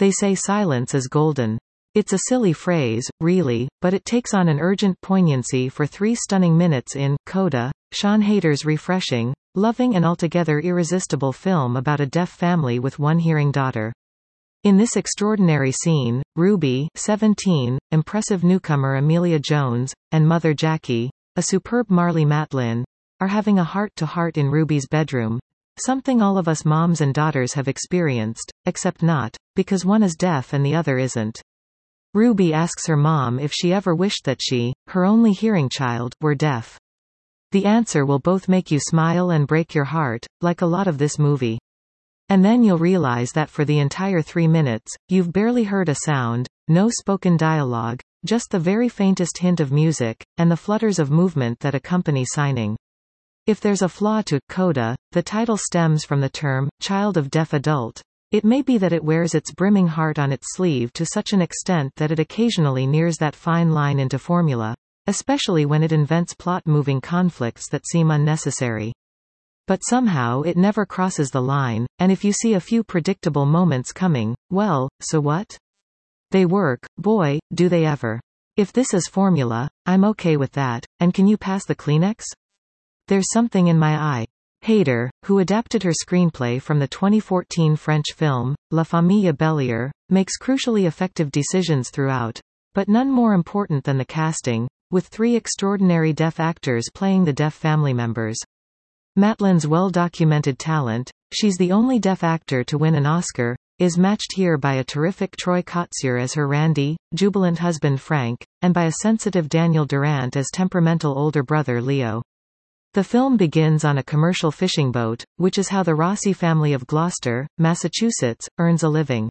They say silence is golden. It's a silly phrase, really, but it takes on an urgent poignancy for 3 stunning minutes in Coda, Sian Heder,'s refreshing, loving and altogether irresistible film about a deaf family with one hearing daughter. In this extraordinary scene, Ruby, 17, impressive newcomer Amelia Jones, and mother Jackie, a superb Marlee Matlin, are having a heart-to-heart in Ruby's bedroom, something all of us moms and daughters have experienced, except not, because one is deaf and the other isn't. Ruby asks her mom if she ever wished that she, her only hearing child, were deaf. The answer will both make you smile and break your heart, like a lot of this movie. And then you'll realize that for the entire 3 minutes, you've barely heard a sound, no spoken dialogue, just the very faintest hint of music, and the flutters of movement that accompany signing. If there's a flaw to Coda, the title stems from the term, child of deaf adult. It may be that it wears its brimming heart on its sleeve to such an extent that it occasionally nears that fine line into formula, especially when it invents plot-moving conflicts that seem unnecessary. But somehow it never crosses the line, and if you see a few predictable moments coming, well, so what? They work, boy, do they ever. If this is formula, I'm okay with that, and can you pass the Kleenex? There's something in my eye. Heder, who adapted her screenplay from the 2014 French film, La Famille Bélier, makes crucially effective decisions throughout, but none more important than the casting, with 3 extraordinary deaf actors playing the deaf family members. Matlin's well-documented talent, she's the only deaf actor to win an Oscar, is matched here by a terrific Troy Kotsur as her Randy, jubilant husband Frank, and by a sensitive Daniel Durant as temperamental older brother Leo. The film begins on a commercial fishing boat, which is how the Rossi family of Gloucester, Massachusetts, earns a living.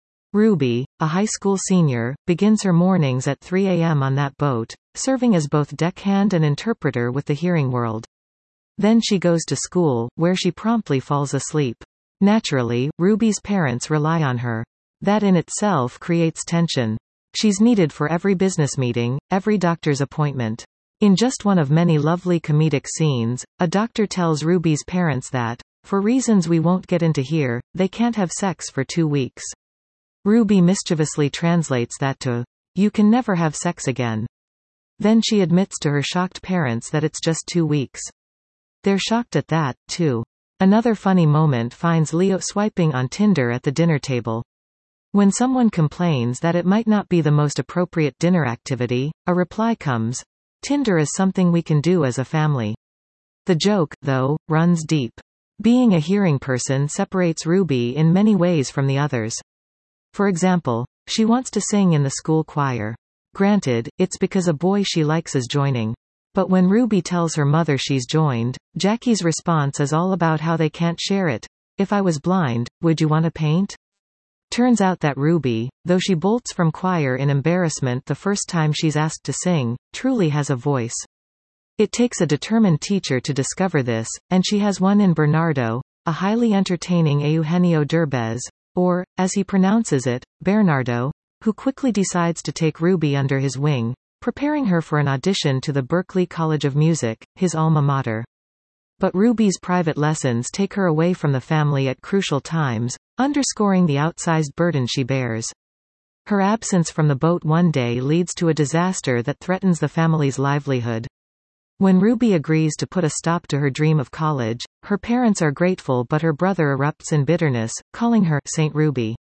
Ruby, a high school senior, begins her mornings at 3 a.m. on that boat, serving as both deckhand and interpreter with the hearing world. Then she goes to school, where she promptly falls asleep. Naturally, Ruby's parents rely on her. That in itself creates tension. She's needed for every business meeting, every doctor's appointment. In just one of many lovely comedic scenes, a doctor tells Ruby's parents that, for reasons we won't get into here, they can't have sex for 2 weeks. Ruby mischievously translates that to, "You can never have sex again." Then she admits to her shocked parents that it's just 2 weeks. They're shocked at that, too. Another funny moment finds Leo swiping on Tinder at the dinner table. When someone complains that it might not be the most appropriate dinner activity, a reply comes, "Tinder is something we can do as a family." The joke, though, runs deep. Being a hearing person separates Ruby in many ways from the others. For example, she wants to sing in the school choir. Granted, it's because a boy she likes is joining. But when Ruby tells her mother she's joined, Jackie's response is all about how they can't share it. "If I was blind, would you want to paint?" Turns out that Ruby, though she bolts from choir in embarrassment the first time she's asked to sing, truly has a voice. It takes a determined teacher to discover this, and she has one in Bernardo, a highly entertaining Eugenio Derbez, or, as he pronounces it, Bernardo, who quickly decides to take Ruby under his wing, preparing her for an audition to the Berklee College of Music, his alma mater. But Ruby's private lessons take her away from the family at crucial times, underscoring the outsized burden she bears. Her absence from the boat one day leads to a disaster that threatens the family's livelihood. When Ruby agrees to put a stop to her dream of college, her parents are grateful, but her brother erupts in bitterness, calling her Saint Ruby.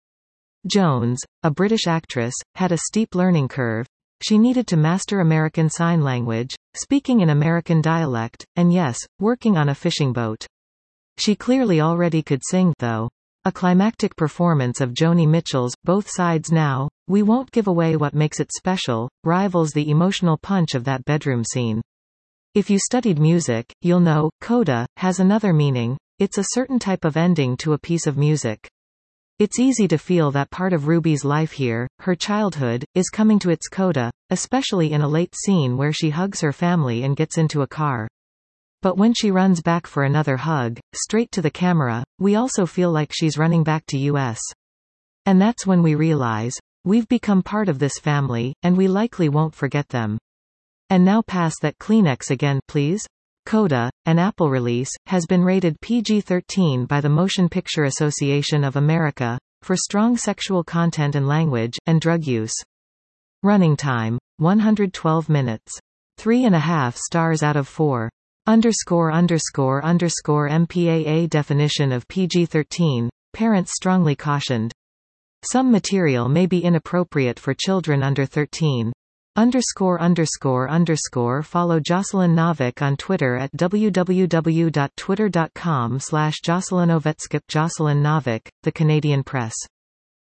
Jones, a British actress, had a steep learning curve. She needed to master American Sign Language, speaking in American dialect, and yes, working on a fishing boat. She clearly already could sing, though. A climactic performance of Joni Mitchell's "Both Sides Now," we won't give away what makes it special, rivals the emotional punch of that bedroom scene. If you studied music, you'll know, coda has another meaning. It's a certain type of ending to a piece of music. It's easy to feel that part of Ruby's life here, her childhood, is coming to its coda, especially in a late scene where she hugs her family and gets into a car. But when she runs back for another hug, straight to the camera, we also feel like she's running back to US. And that's when we realize, we've become part of this family, and we likely won't forget them. And now pass that Kleenex again, please. Coda, an Apple release, has been rated PG-13 by the Motion Picture Association of America, for strong sexual content and language, and drug use. Running time. 112 minutes. 3.5 stars out of 4. ____MPAA definition of PG-13, parents strongly cautioned. Some material may be inappropriate for children under 13. Follow Jocelyn Novick on Twitter at www.twitter.com/JocelynOvetskip. Jocelyn Novick, The Canadian Press.